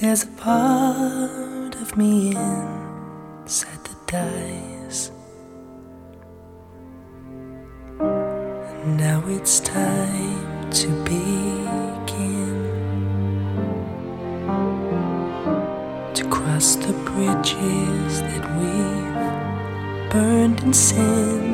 There's a part of me inside that dies. And now it's time to begin to cross the bridges that we've burned in sin.